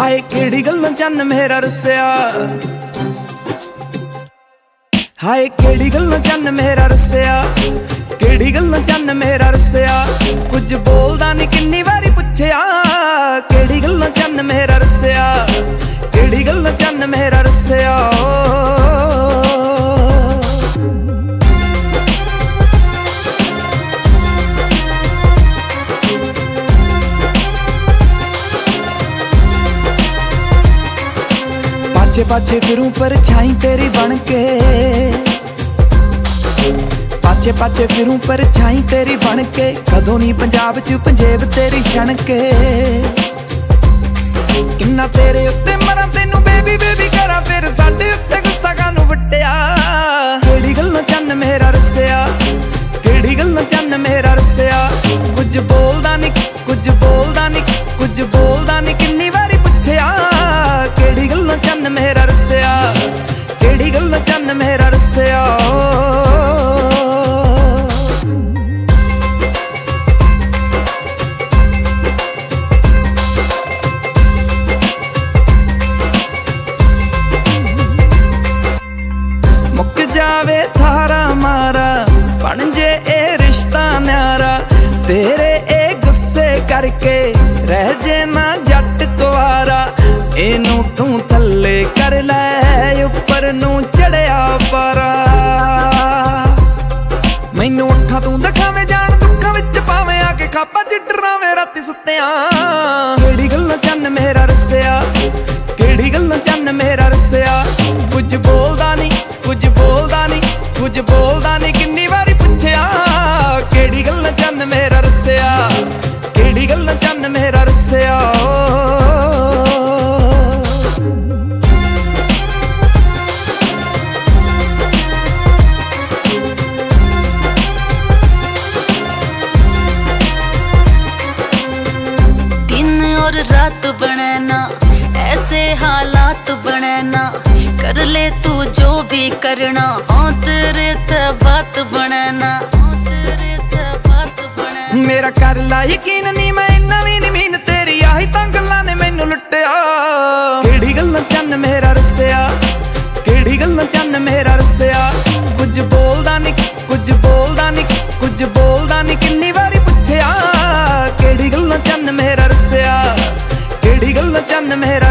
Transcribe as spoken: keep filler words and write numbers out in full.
ਹਾਏ ਕਿਹੜੀ ਗੱਲੋਂ ਚੰਨ ਮੇਰਾ ਰੁੱਸਿਆ, ਹਾਏ ਕਿਹੜੀ ਗੱਲੋਂ ਚੰਨ ਮੇਰਾ ਰੁੱਸਿਆ, ਕਿਹੜੀ ਗੱਲੋਂ ਚੰਨ ਮੇਰਾ ਰੁੱਸਿਆ। ਕੁਝ ਬੋਲਦਾ ਨੀ ਕਿੰਨੀ ਵਾਰੀ ਪੁੱਛਿਆ, ਕਿਹੜੀ ਗੱਲੋਂ ਚੰਨ ਮੇਰਾ ਰੁੱਸਿਆ, ਕਿਹੜੀ ਗੱਲੋਂ ਚੰਨ ਮੇਰਾ ਰੁੱਸਿਆ। पाछे पाछे फिरूं परछाई तेरी बन के, पाछे पाछे फिरूं परछाई तेरी बन के। कदों नी पंजाब च पंजेब तेरी छण के, किन्ना तेरे उत्ते मरां तेनू बेबी बेबी करा, फिर साडे उत्ते गुस्सा कानू वट्टिया। केड़ी गल्लों चन्न मेरा रस्सिया, केड़ी गल्लों चन्न मेरा रस्सिया। कुछ बोलदा नी कुछ बोलदा नी कुछ बोलदा नी किन्नी वारी पुछया, केड़ी गल्लों चन्न मेरा रस्सिया, केड़ी गल्लों चन्न मेरा रस्सिया। मुक जावे थारा मारा, बन जे ए रिश्ता न्यारा, तेरे ए गुस्से करके रह जे ना जट कुवारा। इनू तू थल्ले कर लै, उपर नू चढ़िया पारा। मैनू अखां तू दिखावे जान दुखां विच पावे, आके खापा च डरावे राती सुत्तियां। केड़ी गल्लों चन्न मेरा रस्सिया, केड़ी गल्लों चन्न मेरा रस्सिया। कुछ बोलदा नी कुछ बोलदा नी कुछ बोलदा नी किन्नी वारी पुछया, केड़ी गल्लों चन्न मेरा रस्सिया, केड़ी गल्लों चन्न मेरा रस्सिया। रात बने ना ऐसे हालात बने ना, कर ले तू जो भी करना, हाँ तेरे ते बात बने ना, हाँ तेरे ते बात बने। मेरा कर ला यकीन नी मैं इन्ना भी नी मीन तेरी, आही तां गल्लां ने मैनू लुट्टिया। केड़ी गल्लों चन्न मेरा रस्सिया, केड़ी गल्लों चन्न मेरा रस्सिया। कुछ बोलदा नी कुछ बोलदा नी कुछ बोलदा नी किन्नी वारी पुछया, केड़ी गल्लों चन्न मेरा रस्सिया, केड़ी गल्लों चन्न मेरा